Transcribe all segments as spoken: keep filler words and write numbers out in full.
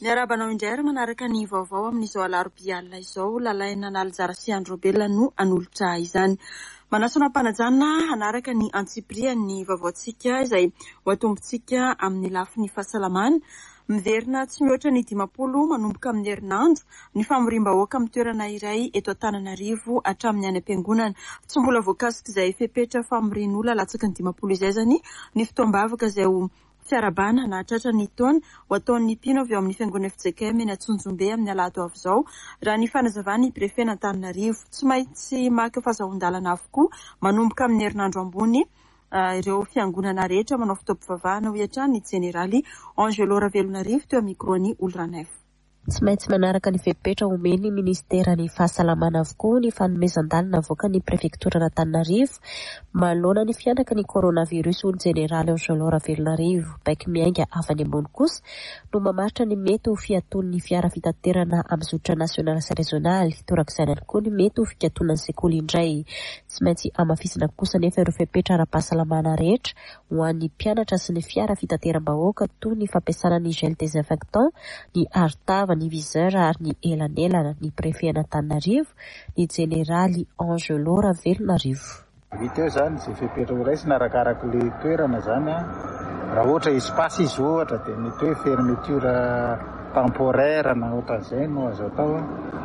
Ny arabanao indray ary manaraka ny vaovao amin'izao alarobia alina izao, lalaina n'Aljara sy Androbela no anolotra izany. Manasona mpanajana hanaraka ny antsiprian'ny vaovaontsika izay hoatombontsika amin'ny lafiny fahasalamana. Miverina tsy mihoatra ny dimapolo manomboka amin'ny herinandro ny famoriam-bahoaka amin'ny toerana iray eto Antananarivo hatramin'ny any am-piangonana. Tsy mbola voakasika izay fepetra famorian'olona latsaky ny dimapolo izay zany ny fotoam-bavaka izay ho fiarabana na tratra ny taona ho ataon'ny mpino avy ao amin'ny fiangonana F J K M eny Antsonjombe amin'ny alahady avy izao. Raha ny fanazavany prefet n'Antananarivo tsy maintsy maka fahazahon-dalana avokoa manomboka amin'ny herinandro ambony ireo fiangonana rehetra manao fitaovam-pivavahana ho hiatrany jeneraly Angelo Ravelonarivo teo mikroany Olranef. Tsy maintsy manaraka ny fepetra omeny ministerany fahasalamana avokoa ny fanomezan-dalana avoaka ny prefektora Antananarivo manoloana ny fianaka ny coronavirus ho jeneraly Angelo Ravelonarivo. Baiky miainga avany ambony kosa no mamaritra ny mety ho fiaton'ny fiara fitaterana amin'ny zotra nasionaly sy rezonaly, torak'izany ihany koa ny mety ho fikatona sekoly indray. Tsy maintsy amafisina kosa nefa ireo fepetra ara-pahasalamana rehetra ho an'ny mpianatra sy ny fiara fitateram-bahoaka toy ny fampiasana ny gel désinfectant, ny artava, ny viseur ary ny elanelana. Ny prefet n'Antananarivo ny jeneraly Angelo Ravelonarivo. Vita eo zany izay fepetra ho raisina arakaraka le toerana zany a. Raha ohatra espace izy ohatra dia mety hoe fermeture temporaire na ohatran'izay no azo atao.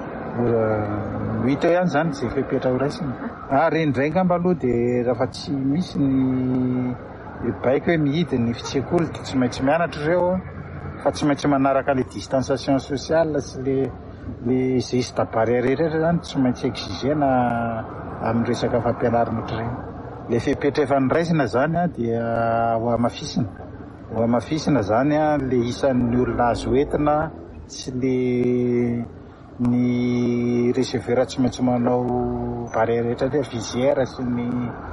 Vita eo ihany zany izay fepetra ho raisina. Ary indray ngamba aloha dia raha tsy misy ny baiko hoe mihidy ny fitsekoly dia tsy maintsy mianatra ireo fa tsy maintsy manaraka le distanciation sociale sy le le geste barrière rehetra zany tsy maintsy exigena amin'ny resaka fampianarana ohatr'ireny. Le fepetra efa noraisina zany a dia ho amafisina. Ho amafisina zany a le isan'ny olona azo entina sy le ny receveur tsy maintsy manao barrière rehetra rehetra, visière sy ny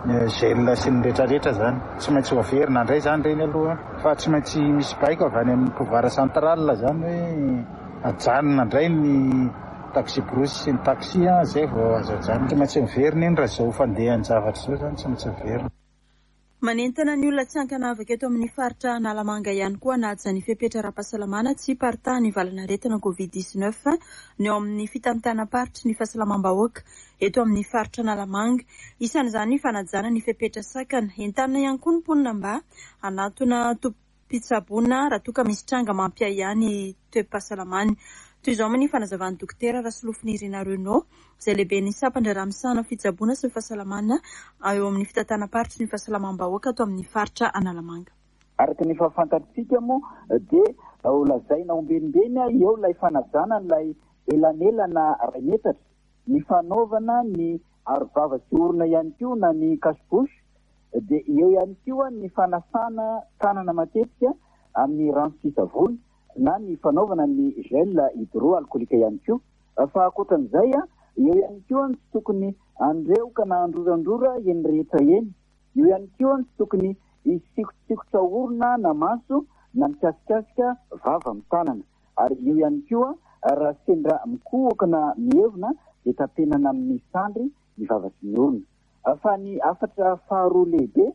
gel sy ny rehetrarehetra zany tsy maintsy ho averina indray zany reny aloha, fa tsy maintsy misy baiko avy any amin'ny pouvoir central zany hoe ajanona indray ny taxi brosy sy ny taxi a zay vao azo ajanona. Tsy maintsy miverina iny raha izao fandehan'ny zavatra izao zany tsy maintsy miverina. Manentana ny olona tsy ankanavaka eto amin'ny faritra Analamanga ihany koa naja ny fepetra ara-pahasalamana tsy parta ny valanaretina covid dix-neuf ny eo amin'ny fitantanam-paritry ny fahasalamam-bahoaka eto amin'ny faritra Analamanga. Isan'izany ny fanajana ny fepetra sakana. Entanina ihany koa ny mponina mba anatona tompom-pitsaboana raha toa ka misy tranga mampiayany toepam-pahasalamana. Toy izao moa ny fanazavan'ny dokotera Rasolofiny Irina Renaud izay lehibe ny sampandra ramosana fitsaboana sy fahasalamana eo amin'ny fitantanam-paritry ny fahasalamam-bahoaka ato amin'ny faritra Analamanga. Araka ny fahafantatsika moa dia ho lazaina ombenimbeny eo ilay fanajana ilay elanelana ray metatra, ny fanaovana ny arovava sy orona ihany koa na ny cache-bouche, dia eo ihany koa ny fanasana tanana matetika amin'ny rano sy savony na ny fanaovana ny gel hydroalcoolique ihany koa. Fa ankoatran'izay a eo ihany koa tsy tokony andreoka na androrandrora eny rehetra eny. Eo ihany koa tsy tokony hisikotsikotra orona na maso na mikasikasika vava amin'ny tanana. Ary eo ihany koa raha sendra mikohoka na mievina dia tapenana amin'ny sandry ny vava sy ny orona. Fa ny afatra faharoa lehibe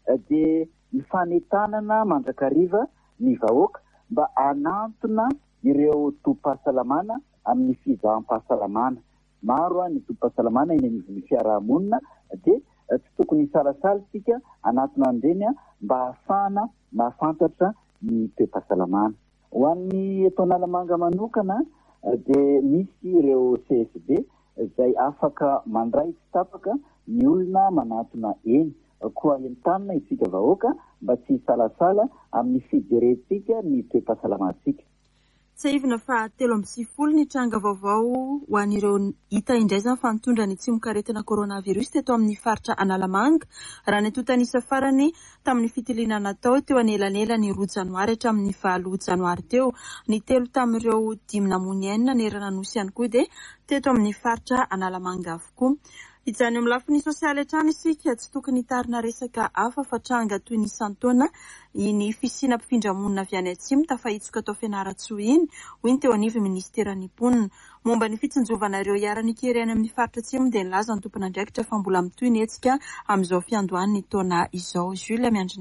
dia ny fanentanana mandrakariva ny vahoaka mba anantona ireo tompom-pahasalamana amin'ny fizaham-pahasalamana. Maro ny tompom-pahasalamana eny amin'ny fiarahamonina dia tsy tokony hisalasala isika anatona an'ireny mba ahafahana mahafantatra ny toepam-pahasalamana. Ho an'ny eto Analamanga manokana dia misy ireo C S B izay afaka mandray tsy tapaka ny olona manatona eny. Koa entanina isika vahoaka mba tsy hisalasala amin'ny fijerentsika ny toepam-pahasalamatsika. Tsahivina fa telo amby sivifolo ny tranga vaovao ho an'ireo hita indray zany fa nitondra ny tsimon-karetina coronavirus teto amin'ny faritra Analamanga. Raha ny totanisa farany tamin'ny fitiliana natao teo anelanela ny roa janoary hatramin'ny valo janoary teo. Ny telo tamin'ireo dimy namony enina ny erana nosy ihany koa dia teto amin'ny faritra Analamanga avokoa. Ijany amin'ny lafiny sosialy hatrany isika tsy tokony hitarina resaka hafa fa tranga toy ny isan-taona ny fisina mpifindra-monina avy any atsimo tafahitsika tao Fianaratsoa iny hoy ny teo anivy ministeran'ny mponina. Momba ny fitsinjovana ireo hiara-nikely any amin'ny faritra atsimo dia nilaza ny tompon'andraikitra fa mbola mitohy ny hetsika amin'izao fiandohan'ny taona izao. Julia Miandrinena.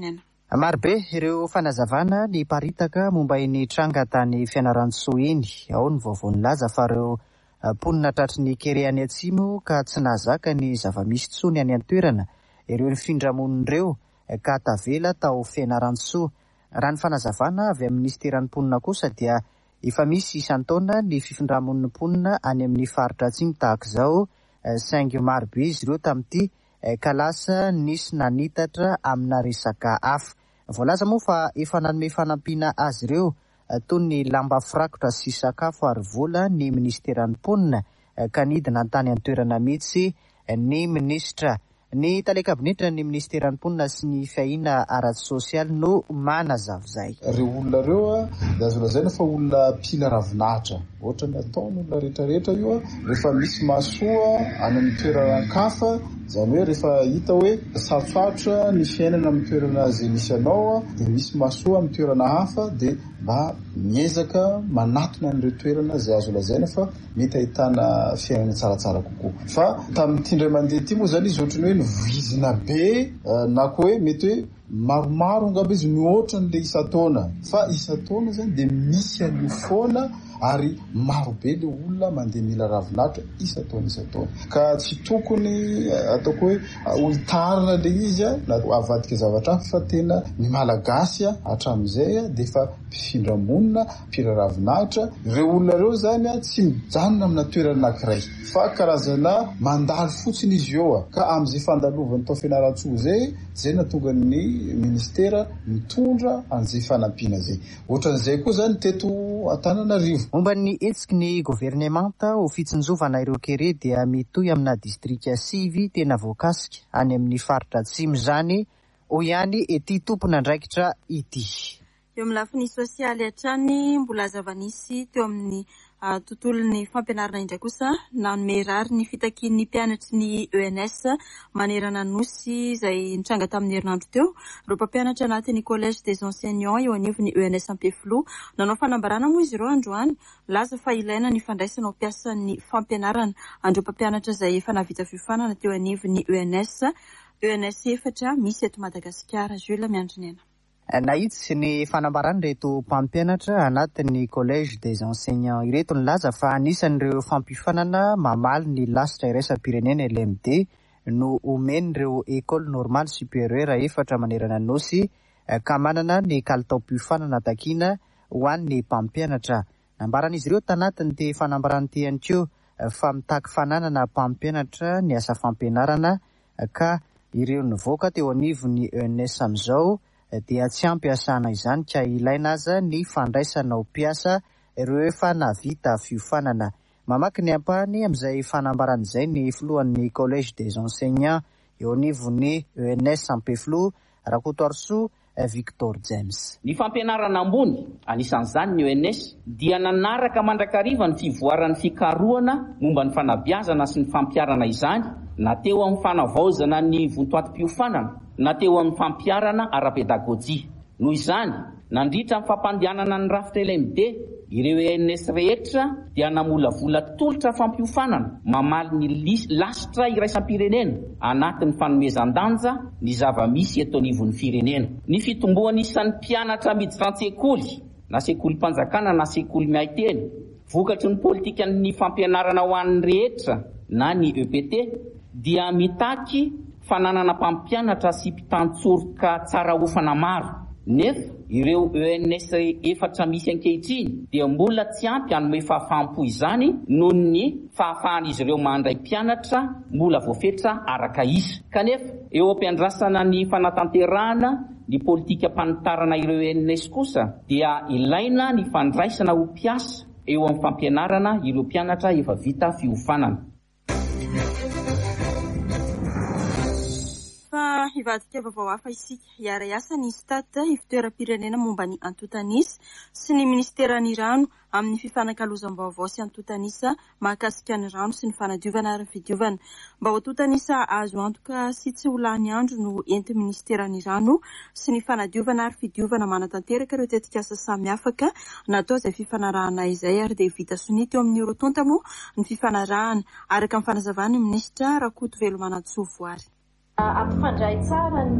Marobe ireo fanazavana ny paritaka momba iny tranga tany Fianarantsoa iny. Ao ny vaovao nilaza fa ireo mponina tratry ny kere any atsimo ka tsy nahazaka ny zava-misy tsony any an-toerana. Ireo ny findramon'ireo ka tavela tao Fianarantsoa. Raha ny fanazavana avy amin'ny ministeran'ny mponina kosa dia efa misy isan-taona ny fifindramon'ny mponina any amin'ny faritra atsimo tahaka izao, saingy marobe izy ireo tamin'ity ka lasa nisy nanitatra amina resaka hafa. Voalaza moa fa efa nanome fanampiana azy ireo toy ny lamba firakotra sy sakafo ary vola ny ministeran'ny mponina ka nidina an-tany an-toerana mihitsy ny minisitra. Ny talekabinetra ny ministeran'ny mponina sy ny fiaina ara-tsosialy no manazava izay. Ireo olona ireo dia azo lazaina fa olona mpila ravinahitra. Ohatra ny ataony olona rehetrarehetra io rehefa misy mahasoa any amin'ny toeran-kafa, izany hoe rehefa hita hoe sarosarotra ny fiainana amin'ny toerana izay misy anao dia misy mahasoa amin'ny toerana hafa dia mba miezaka manatona an'ireo toerana izay azo lazaina fa mety ahitana fiainana tsaratsara kokoa. Fa tamin'ity indray mandeha ity moa izany izy ohatran'ny hoe nivizina be na koa hoe mety hoe maromaro angamba izy mihoatra n'ilay isan-taona. Fa isan-taona izany dia misy an'io foana ary marobe ilay olona mandeha mila ravinahitra isan-taona isan-taona. Ka tsy tokony ataoko hoe hoitarana ilay izy na avadika zavatra hafa fa tena ny malagasy hatramin'izay dia efa mpifindramonina, mpila ravinahitra. Ireo olona ireo izany tsy mijanona amina toerana anankiray fa karazana mandalo fotsiny izy eo. Ka amin'izay fandalovany tao Fianarantsoa izay, izay natonga ny ministera mitondra an'izay fanampiana izay. Ohatran'izay koa izany teto Antananarivo. Momba ny hetsiky ny governemanta ho fitsinjovana ireo kere dia mitohy amina distrika sivy tena voakasika any amin'ny faritra atsimo izany ho ihany ety tompona andraikitra ity. Eo amin'ny lafiny sosialy hatrany mbola zava-nisy teo amin'ny tontolon'ny fampianarana indray kosa nanome rary ny fitakian'ny mpianatry ny E N S manerana nosy izay nitranga tamin'ny herinandro teo. Ireo mpampianatra anatin'ny collège des enseignants eo anivon'ny E N S Ampeflo nanao fanambarana moa izy ireo androany, laza fa ilaina ny fandraisana ho piasan'ny fampianarana andreo mpampianatra izay efa navita fiofanana teo anivon'ny E N S E N S efatra misy eto Madagasikara. Jules Miandrinena. Nahitsy ny fanambarana reto mpampianatra anatin'ny collège des enseignants ireto nilaza fa anisan'ireo fampifanana mamaly ny lasitra iraisam-pirenena L M D no omen'ireo école normale supérieure efatra manerana nosy ka manana ny kalitaom-piofanana takiana ho an'ny mpampianatra. Nambaran'izy ireo tanatin'ity fanambarana ity ihany koa fa mitaky fananana mpampianatra ny asa fampianarana ka ireo nivoaka teo anivon'ny E N S amin'izao dia tsy ampiasana izany ka ilaina aza ny fandraisana ho piasa ireo efa navita fiofanana. Mamaky ny ampahany amin'izay fanambarana izay ny filohan'ny collège des enseignants eo anivon'ny E N S Ampeflo Rakotoarso Victor James. Ny fampianarana ambony anisan'izany ny E N S dia nanaraka mandrakariva ny fivoaran'ny fikarohana momba ny fanabeazana sy ny fampiarana izany, na teo amin'ny fanavaozana ny vontoatim-piofanana na teo amin'ny fampiarana ara-pedagojia. Noho izany, nandritra ny fampandehanana ny rafitra L M D, ireo E N S rehetra dia namolavola tolotra fampiofanana mamaly ny lasitra iraisam-pirenena anatin'ny fanomezan-danja ny zava-misy eto anivon'ny firenena. Ny fitomboany isan'ny mpianatra miditra an-tsekoly, na sekolim-panjakana na sekoly mihay teny, vokatry ny politikan'ny fampianarana ho an'ny rehetra na ny E P T dia mitaky fananana mpampianatra sy mpitantsoroka tsara ofana maro. Nefa ireo E N S efatra misy ankehitriny dia mbola tsy ampy hanome fahafaham-po izany noho ny fahafahan'izy ireo mandray mpianatra mbola voafetra araka isa. Kanefa eo am-piandrasana ny fanatanterahana ny politika mpanitarana ireo E N S kosa dia ilaina ny fandraisana ho piasa eo amin'ny fampianarana ireo mpianatra efa vita fiofanana. Fa hivadika vaovao hafa isika hiara iasa ny stade ivitoeram-pirenena momba ny antotanisa sy ny ministeran'ny rano amin'ny fifanankalozam-baovao sy antotanisa mahakasika ny rano sy ny fanadiovana ary fidiovana. Mba ho antotanisa azo antoka sy tsy ho lany andro no enti ministeran'ny rano sy ny fanadiovana ary fidiovana manatanteraka ireo tetikasa samy afaka natao izay fifanarahana izay ary dia vita sonia teo amin'ny Eurotonta moa ny fifanarahana araka amin'ny fanazavana ny minisitra Rakotovelo Manatsovoary. Ampifandray tsara ny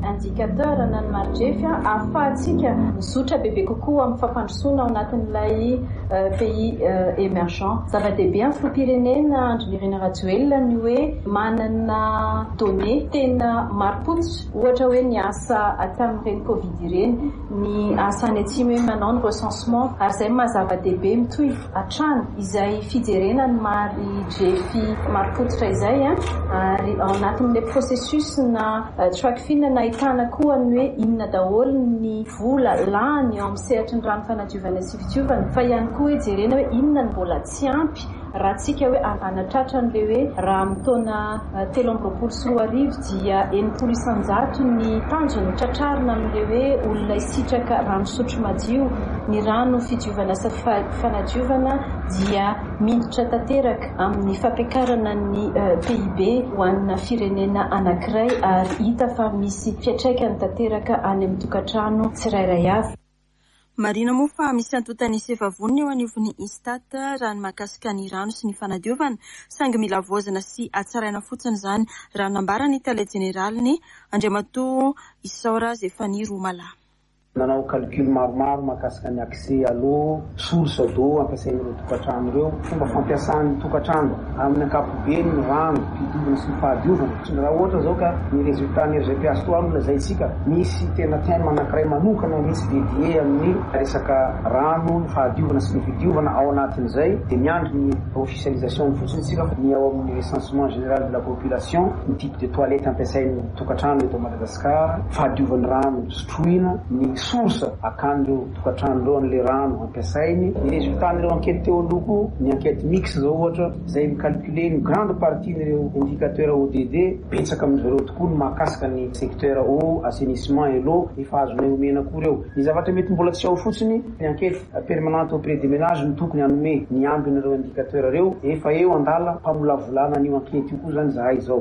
indicateur na ny marjefy ahafahantsika mizotra bebe kokoa amin'ny fampandrosoana ao anatin'ilay pays émergent. Zava-dehibe amin'ny filoham-pirenena Andrinirina Rajoelina ny hoe manana données tena marim-potsy, ohatra hoe ny asa atamin'ireny Covid ireny, ny asa any atsimo hoe manao ny recensement, ary izay mahazava-dehibe mitohy hatrany izay fijerenany marjefy marim-potsitra izay ary ao anatin'ilay processus na trackfin nahitana koa ny hoe inona daholo ny vola lany ao amin'ny sehatry ny rano fanadiovana sy fitiovana, fa ihany koa hoe jerena hoe inona ny mbola tsy ampy raha tsika hoe anatratra n'le hoe raha amin'ny taona telo amby roapolo sy roa arivo dia enimpolo isanjato ny tanjony tratrarina amin'le hoe olona isitraka rano sotro madio, ny rano fitiovana sy fanadiovana dia miditra tanteraka amin'ny fampiakarana ny P I B ho anna firenena anankiray ary hita fa misy fiatraikany tanteraka any amin'ny tokantrano tsirairay avy. Marina moa fa misy antotany sevavoniny eo anivon'ny Istat raha ny mahakasika ny rano sy ny fanadiovana, saingy mila voazana sy atsaraina fotsiny izany raha nambarany Tale Generaliny Andriamatoa Isaora Zefany Romala. Nanao calcul maromaro mahakasika ny accès à l'eau, source d'eau ampiasain'ireo tokantrano ireo, fomba fampiasan'ny tokantrano amin'ny ankapobeny ny rano, fidiovana sy ny fahadiovana. Raha ohatra zao ka ny résultat ny R G P S toa lazaitsika misy tena thème anankiray manokana misy dédié amin'ny resaka rano, ny fahadiovana sy ny fidiovana ao anatin'izay, dia miandry ny officialisation fotsiny tsika ny ao amin'ny recensement général de la population, ny type de toilette ampiasain'ny tokantrano eto Madagasikara, fahadiovan'ny rano sotroina, ny source akan'ireo tokantrano ireo an'le rano ampiasainy. Ny résultat-n'ireo enquête teo aloha ny enquête mixte zao ohatra izay micalculer une grande partie n'ireo indicateur O D D, betsaka amin'ireo tokoa ny mahakasika ny secteur eau, assainissement et l'eau efa azonay omena koa ireo. Ny zavatra mety mbola tsy ao fotsiny ny enquête permanente auprès des ménages ny tokony hanome ny ambin'ireo indicateur ireo, efa eo andala mpamolavolana an'io enquête io koa zany zahay zao.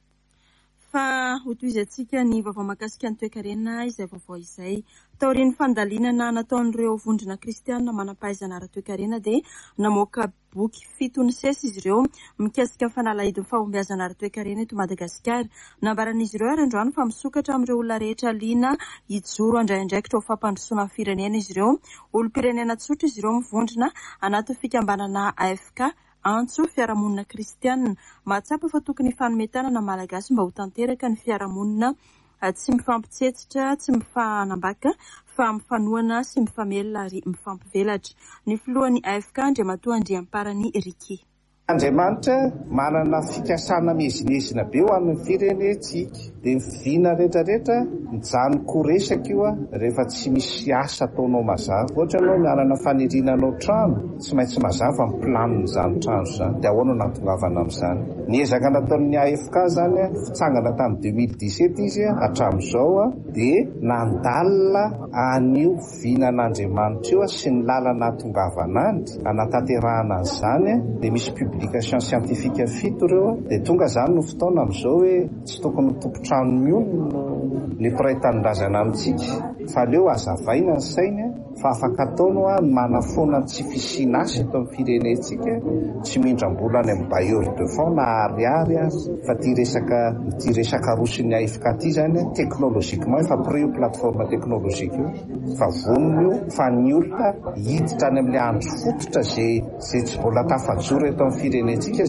Fa hotoizatsika ny vaovao mahakasika ny toe-karena izay vaovao izay. Taorian'ny fandalinana nataon'ireo vondrona kristianina manam-pahaizana ara-toe-karena dia namoaka boky fito ny sesy izy ireo mikasika ny fanalahidin'ny fahombiazana ara-toe-karena eto Madagasikara. Nambaran'izy ireo ary androany fa misokatra amin'ireo olona rehetra liana hijoro andraindraikitra ho fampandrosoana amin'ny firenena izy ireo. Olom-pirenena tsotra izy ireo mivondrona anaty fikambanana A F K antso fiarahamonina kristianina. Mahatsapa fa tokony fanometana na malagasy mba ho tanteraka ny fiarahamonina tsy mifampitsetitra, tsy mifanambaka fa mifanoana sy mifamelona ary mifampivelatra. Ny filohan'ny A F K Andriamatoa Andriamparany Riky. Andriamanitra manana fikasana mezinezina be ho amin'ny firenetsika, dia miviana rehetrarehetra mijanoko resaka io a rehefa tsy misy asa ataonao mazava. Ohatra ianao miarana faniriananao trano, tsy maintsy mazava amin'ny planin'izany trano izany, dia ahoana natongavana amin'izany. Niezaka nataon'ny A F K zany a fitsangana tamin'ny deux mille dix-sept izy a hatramin'izao a dia nandalina an'io vianan'Andriamanitra io a sy ny lalana natongavana any anatanterahana an'izany a, dia misy publication scientifique fito ireo dia tonga zany no fotoana amin'izao hoe tsy tokony tompotrano miolona ny mpiray-tanindrazana amintsika, fa leo azavaina ny sainy fa afaka ataonao a manafona tsy fisiana asa eto amin'ny firenetsika, tsy mindram-bola any amin'ny bailleur de fonds na ariary azy, fa ty resaka ty resaka rosiny A F K ty zany teknôlôzikement efa pré io plateforme teknôlôzika io, fa vonona io fa ny olona hiditra any amin'ilay andro fototra zay zay tsy mbola tafajoro eto amin'ny firenetsika.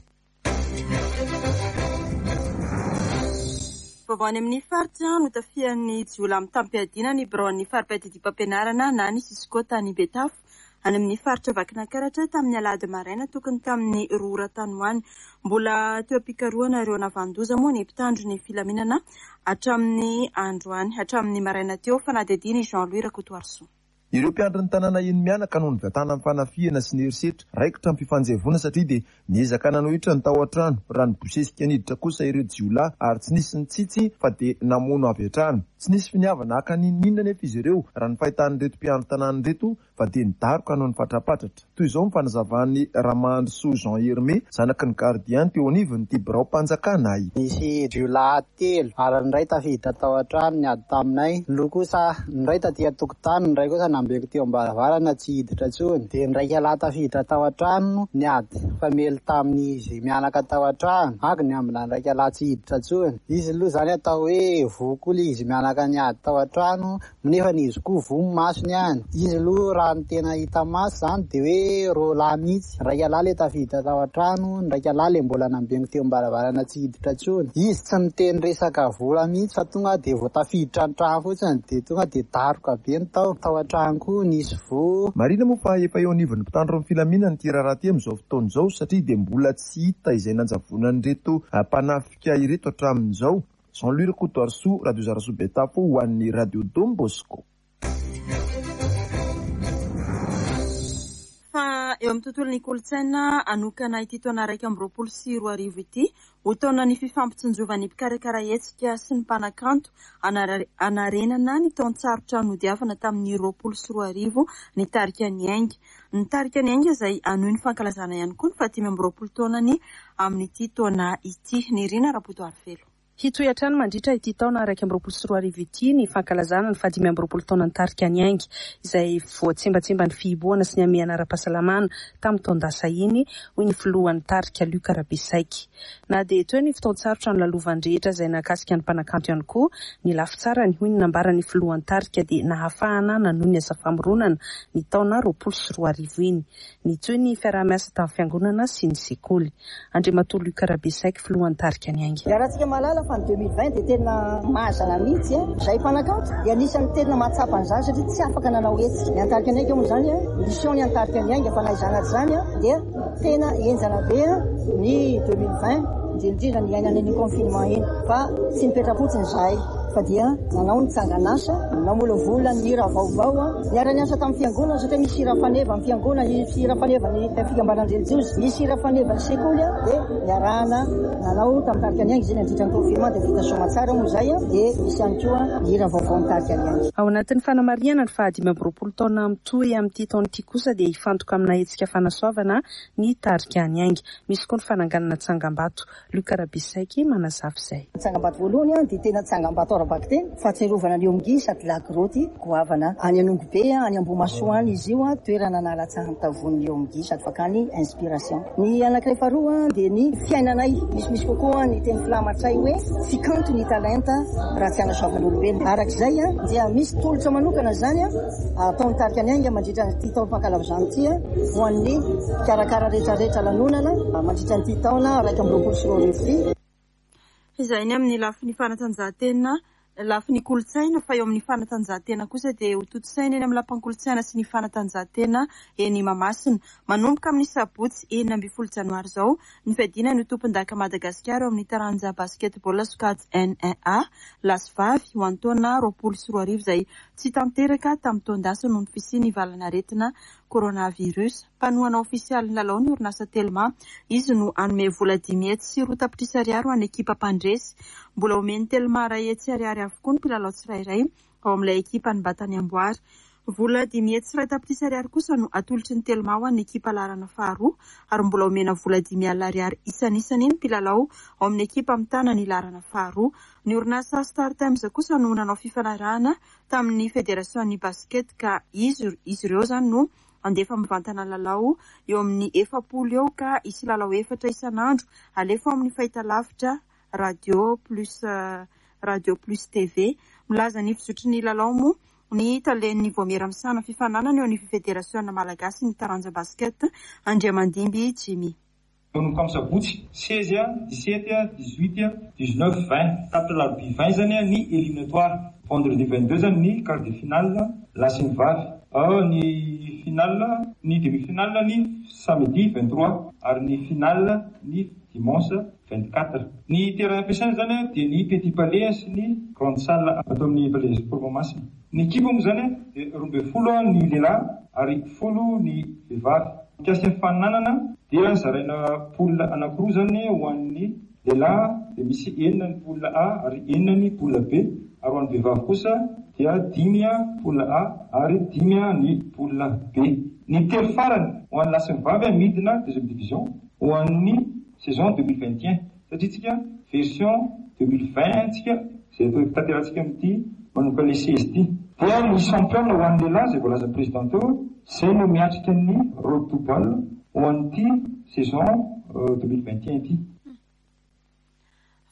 Vaovao any amin'ny faritra notafian'ny jiolahy amin'ny tampiadina ny biraon'ny faripaitadiam-pampianarana na ny sisikota ny Betafo any amin'ny faritra Vakinankaratra tamin'ny alahady maraina tokony tamin'ny roa ratanoany. Mbola teo am-pikarohana ireo navandoza moa ny mpitandro ny filaminana hatramin'ny androany, hatramin'ny maraina teo fanadidiny Jean-Louis Rakotoarso. Ireo mpiandry ny tanàna iny mianaka noho ny vatana amin'ny fanafihana sy ny herisetra raikitra amin'ny fifanjevona satria dia niezaka nanohitra ny tao an-trano raha ny bosesika niditra kosa ireo jiolahy ary tsy nisy nitsitsy fa dia namono avy hatrany. Tsy nisy finiavana haka ninona nefa izy ireo raha ny fahitany reto mpiandry tanàna reto fa dia nidaroka noho ny fatrapatratra. Toy izao ny fanazavahan'ny Ramandry Soa Jean Hermé zanaky ny gardian teo anivony ty birao mpanjakana ay. Nisy jiolahy telo ary ny ray tafiditra tao an-trano niady taminay, ny kosa ny ray taty an-tokotany, ny ray kosa nambeko teo am-baravarana tsy hiditra tsony, dia ny raika lahy tafiditra tao an-trano niady famely tamin'izy mianaka tao an-trano, ary ny ambina ny raika lahy tsy hiditra tsony. Izy aloha zany atao hoe vokoly izy mianaka manaka ny ady tao an-trano nefa nizy koa vomy masony any. Izy aloha raha ny tena hita maso zany de hoe ro lahy mihitsy. Ndraiky alahy le tafiditra tao an-trano, ndraiky alahy le mbola nambengo teo ambaravarana tsy hiditra tsony. Izy tsy miteny resaka vola mihitsy fa tonga de vao tafiditra an-trano fotsiny de tonga de daroka be ny tao. Tao an-trano koa nisy vo. Marina moa fa efa eo anivon'ny mpitandro amin'ny filaminana ty raharaty amin'izao fotoana izao satria de mbola tsy hita izay nanjavonan'ireto mpanafika ireto hatramin'izao. Jean-Louis Rakotoarso, Radio Zaraso Betafo ho an'ny Radio Dom Bosco. Fa eo amin'ny tontolon'ny kolontsaina anokana ity taona raiky amby roapolo sy roa arivo ity ho taonan'ny fifampitsinjovan'ny mpikarakara hetsika sy ny mpanakanto anarenana ny taon-tsarotra nodiavana tamin'ny roapolo sy roa arivo ny tarika ny ainga. Ny tarika ny ainga izay anohy ny fankalazana ihany koa ny fahatimy amby roapolo taonany amin'ity taona ity. Ny Rina Rapoto Arfelo. Hitoetrany mandritra ity taona raiky amby roapolo sy roa arivo ity ny fankalazana ny fahadimy amby roapolo taona ny tarika ny ainga izay voatsembatsemba ny fihiboana sy ny amiana ara-pahasalamana tamin'ny taon-dasa iny hoy ny filohan'ny tarika Luka Rabisaiky. Na dia toy ny fotoan-tsarotra ny lalovanydrehetra izay nakasika ny mpanakanto ihany koa ny lafitsarany hoy ny nambaran'ny filohan'ny tarika dia nahafahana nanohy ny asa famoronana ny taona roapolo sy roa arivo iny. Ny toy ny fiaraha-miasa tamin'ny fiangonana sy ny sekoly. Andriamatoa Luka Rabisaiky filohan'ny tarika ny ainga. Fa ny deux mille vingt dia tena mahazana mihitsy izay mpanakanto dia anisan'ny tena mahatsapa an'izany satria tsy afaka nanao hetsika. Ny antarika ny ainga moa zany mission ny antarika ny ainga fa na izany aty zany dia tena enjana be ny deux mille vingt indrindrindra ny ainany ny confinement iny fa tsy nipetrapotsiny izay fa dia nanao ny tsangan'asa namola vola ny hira vaovao niara-niasa tamin'ny fiangonana satria misy hira faneva amin'ny fiangonana, misy hira faneva ny fikambanan'Jelojos, misy hira faneva ny sekoly dia niarahana nanao tamin'ny tarika ny ainga izay nandritra ny confinement dia vita soa tsara moa izay dia misy ihany koa ny hira vaovao ny tarika ny ainga. Ao anatin'ny fanamariana ny fahadimy amby roapolo taona mitohy amin'ity taon'ity kosa dia hifantoka amina hetsika fanasoavana ny tarika ny ainga. Misy koa ny fananganana tsangam-bato. Luka Rabisaiky manazava izay. Tsangam-bato voalohany dia tena tsangam-bato arabaky teny fahatsiarovana ny omgy sady lagroty goavana any Anongo be any Ambomasoany izy io toerana nalatsahany tavon'ny omgy sady fakany inspiration. Ny anankiray faharoa dia ny fiainanay misimisy kokoa ny teny filamatsay hoe fikanto ny talenta raha tsy anasoavan'olombelona. Arak'izay dia misy tolotra manokana zany ataon'ny tarika ny ainga mandritra ny taona-pakalava izany ity ho an'ny karakara rehetrarehetra lanonana mandritra ny taona raiky amby roapolo sy roa arivo ity. Izay ny amin'ny lafiny fanatanjahantena, lafiny kolontsaina fa eo amin'ny fanatanjahantena kosa dia ho totosaina eny amin'ny lapan-kolontsaina sy ny fanatanjahantena eny Mahamasina. Manomboka amin'ny sabotsy enina ambin'ny folo janoary izao ny fiadiana ny tompon-daka Madagasikara eo amin'ny taranja basketball sokajy N un A lasy-vavy ho antaona roapolo sy roa arivo izay tsy tanteraka tamin'ny taon-dasa noho ny fisian'ny valanaretina coronavirus. Mpanohana ofisialy ny lalao ny orinasa Telma izy no anome vola dimy hetsy sy roa tapitrisa ariary ho an'ny ekipa mpandresy. Mbola omeny Telma ray hetsy ariary avokoa ny mpilalao tsirairay ao amin'ilay ekipa ny Batany Amboary. Vola dimy hetsy sy ray tapitrisa ariary kosa no atolotry ny Telma ho an'ny ekipa Larana faharoa ary mbola omena vola dimy alina ariary isan'isany ny mpilalao ao amin'ny ekipa mitana ny Larana faharoa. Ny orinasa Star Times kosa no nanao fifanarahana tamin'ny federasion'ny basket ka izy izy ireo zany no andefa mivantana lalao eo amin'ny efapolo eo ka isy lalao efatra isan'andro alefa amin'ny fahitalavitra radio plus uh, radio plus T V. Milaza ny fizotry ny lalao moa ny talen'ny voamera misana fifananana eo amin'ny federasiona malagasy ny taranja basket Andriamandimby Jimmy. Nous comme ça bout seize, dix-sept, dix-huit, dix-neuf, vingt, quatre la vingt zany ny éliminatoire. Vendredi vingt-deux ny quart de finale la Saint-Vave. Euh ny finale ny demi-finale ny samedi vingt-trois ary ny finale ny dimanche vingt-quatre. Ny terrain ampiasaina zany dia ny Petit Palais sy ny grande salle atao amin'ny Palais Sport Mahamasina. Ny ekipa moa zany dia roa ambin'ny folo ny lehilahy ary folo ny vehivavy. Mikasika ny fananana dia zaraina poule anankiroa zany ho an'ny lehilahy dia misy enina ny poule A ary enina ny poule B ary ho an'ny vehivavy kosa dia dimy poule A ary dimy ny poule B. Ny telo farany ho an'ny lasim-vavy midina deuxième division ho an'ny saison deux mille vingt et un satria tsika version deux mille vingt tsika izay tanterantsika amin'ity manomboka le seize ity. Dia ny champion ho an'ny lehilahy izay voalaza président teo izay no miatrika ny road to ball ho an'ity saison deux mille vingt et un ity.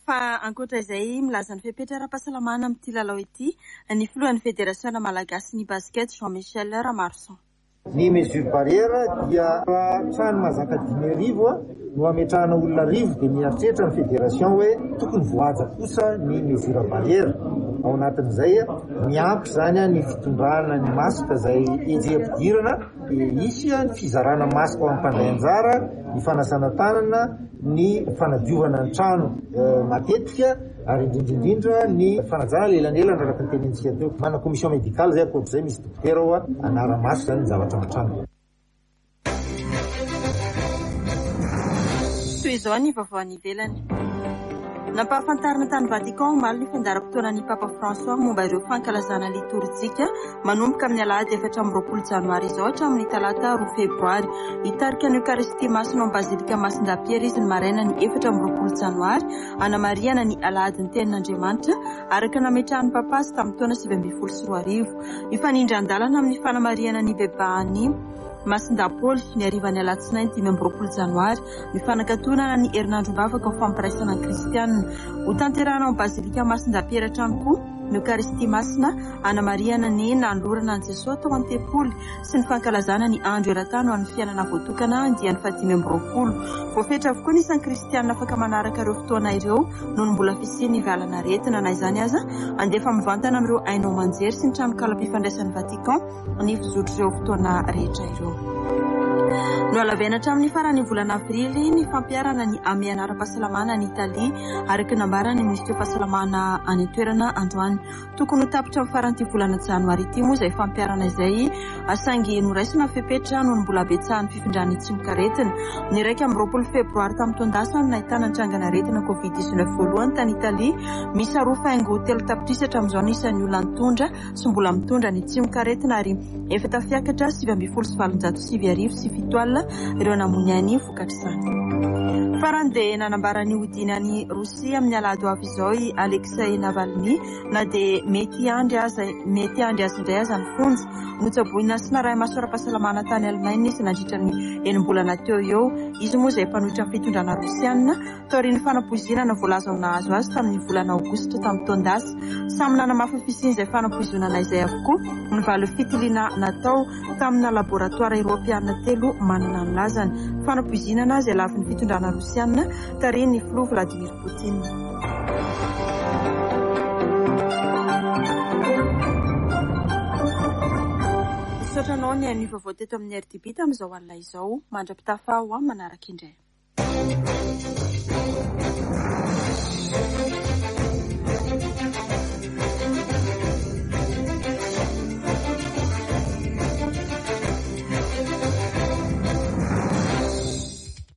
Fa ankoatra izay milaza ny fepetra ara-pahasalamana amin'ity lalao ity ny filohan'ny Federasiona Malagasy ny basket Jean-Michel Ramarson. Ny mesure barrière dia trano mazaka dimy arivo no ametrahana olona rivo dia mieritreritra ny federation hoe tokony voaja kosa ny mesure barrière. Ao anatin'izay miampy zany ny fitondrana ny masika izay ejeham-pidirana, isy ny fizarana masika ao amin'ny mpandray anjara, ny fanasana tanana, ny fanadiovana ny trano matetika, ary indrindrindrindra ny fanajana lelanelana araka ny tenentsika teo. Mana commission médicale zay akoatr'izay misy dokotera ao anara-maso zany ny zavatra matrano. Toy izao ny vaovao any ivelany. Nampahafantarina tany Vatican omaly ny fandaram-potoanan'ny Papa François momba ireo fankalazana liturjika manomboka amin'ny alahady efatra amby roapolo janoary izao hatramin'ny talata roa febroary. Hitarika ny Eucharistie masina ao bazilika Masindapiera izy ny maraina ny efatra amby roapolo janoary anamariana ny alahady ny tenin'Andriamanitra araka nametrahan'ny Papa sy tamin'ny taona sivy ambin'ny folo sy roa arivo. Mifanindry andalana amin'ny fanamariana ny bebaany Masindapoly ny arivan'ny alatsinainy dimy amby roapolo janoary mifanakatonana ny herinandrom-bavaka ho fampiraisana ny kristianina. Ho tanterana ao bazilika Masindapiera trano koa ny Eucharistie masina anamariana ny nanolorana an Jesosy tao an-tempoly sy ny fankalazana ny andro eran-tany ho an'ny fiainana voatokana andiany fahadimy amby roapolo. Voafetra avokoa ny isan'ny kristianina afaka manaraka ireo fotoana ireo noho ny mbola fisian'ny valana aretina na izany aza andefa mivantana amin'ireo ainao manjery sy ny trano kalam-pifandraisan'ny Vatican ny fizotro ireo fotoana rehetra ireo. No alaviana hatramin'ny farany volana avrily ny fampiarana ny amiana ara-pahasalamana ny Italia araka nambarany ministry fahasalamana any an-toerana androany. Tokony ho tapitra amin'ny faran'ity volana janoary ity moa izay fampiarana izay asangy noraisina fepetra noho ny mbola betsahan'ny fifindrany tsimokaretina. Ny raika amby roapolo febroary tamin'ny taon-dasa no nahitana nitrangana aretina covid dix-neuf voalohany tany Italia. Misy aroa faingo telo tapitrisatra amin'izao ny isan'ny olona mitondra sy mbola mitondra ny tsimokaretina ary efa tafiakatra sivy ambin'ny folo sy valonjato sivy arivo sy fito alina ireo namony any vokatr'izany. Farany dia nanambara ny hodinany Rosia amin'ny alahady ho avy izao i Alexei Navalny na dia mety andry aza mety andry azy indray aza ny fonja notsaboina sy naray maso ara-pahasalamana tany Allemagne izy nandritra ny enim-bolana teo eo. Izy moa izay mpanohitra ny fitondrana rosianina taorian'ny fanampoizinana voalaza ao nahazo azy tamin'ny volana aogositra tamin'ny taon-dasa. Samy nanamafy fisiany izay fanampoizinana izay avokoa ny valo fitiliana natao tamina laboratoara eropeana telo manana ny lazany. Fanampoizinana izay lafin'ny fitondrana rosianina tariny flo Vladimir Poutine. Sotranao ny any vaovao teto amin'ny R T B tamin'izao alina izao mandra-pitafa ho amin'ny manaraka indray.